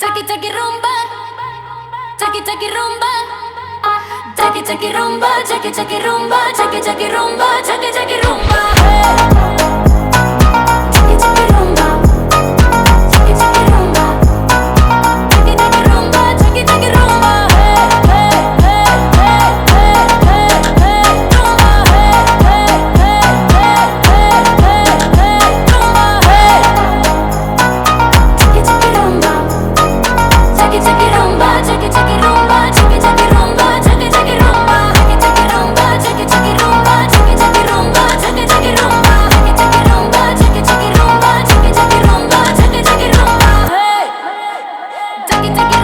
Taki taki rumba, taki taki rumba, taki taki rumba, taki taki rumba, taki taki rumba, taki taki rumba. Taki taki rumba, taki taki rumba, taki taki rumba, taki taki rumba. Take it